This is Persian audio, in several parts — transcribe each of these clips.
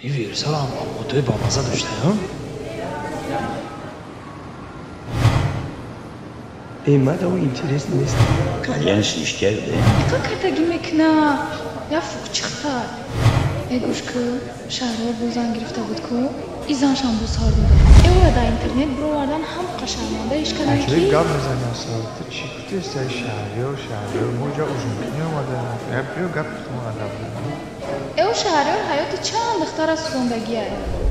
می‌ویرسم اما توی با مزه داشته ها؟ قیمت او اینترست نیست. Kalyansiz geldi. Как это гимекна? Я фукчихта. Эгушку шаҳрвор бо зан гирифта буд ку изаншам бо сар дода. Эва дар интернет бировардан ҳам қашарманда ишкардан ки гап мезани асрор ту чӣ кутестай шаҳрёр мо ҷо ужункини омада гапиё гап кутмо адаб эу шаҳрёр ҳаёти чанд духтар аз сӯзондагия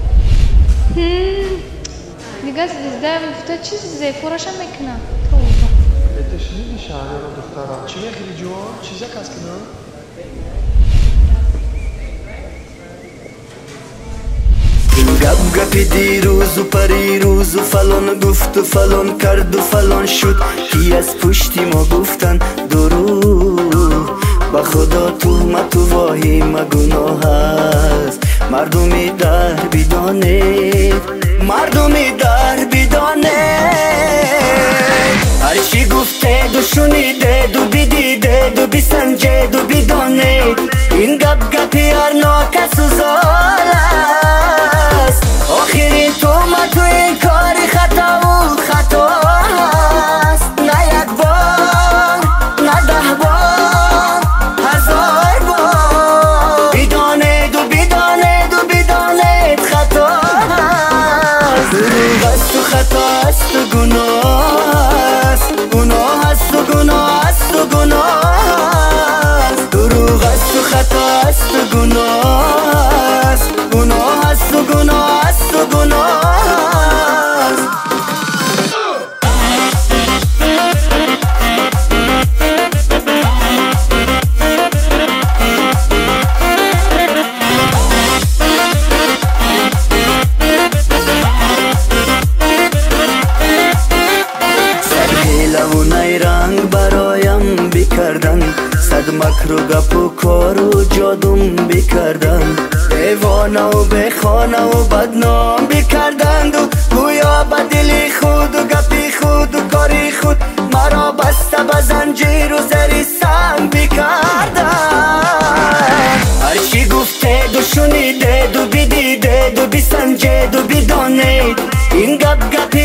дигар звезда мефута чӣ зефораша мекуна это шниди шаҳрёро духтара чӣ мехели ҷувон чиза каскина گپ گپی دیروز و پریروز و فلان گفت و فلان کرد و فلان شد کی از پشتی ما گفتن دروغ با خدا تهمت و واهیم گناه هست مردمی در بیدانید مردمی در بیدانید هرچی گفته دو شنیده دو بیدیده دو بیسنجه دو بیدانید این گپ گپی هر ناکس و زال است آخرین تهمت و این کاری خطا و خطا است نه یک بار نه 10 بار 1000 بار بیدانید و بیدانید و بیدانید خطا است دروغ است و خطا است و گناه است گناه است و گناه است و گناه است دروغ است و خطا است و گناه است گناه است و گناه است و گناه است برایم بکردن صد مکر و گپ و کار و جادوم بکردن دیوانه و بخانه و بدنام بکردند و گویا به دل خود و گپی خود و کاری خود مرا بسته به زنجیر و زری سنگ بکردند هرچی گفته دو شنیده دو بیدیده دو بیسنجه دو بیدانید این گپ گپی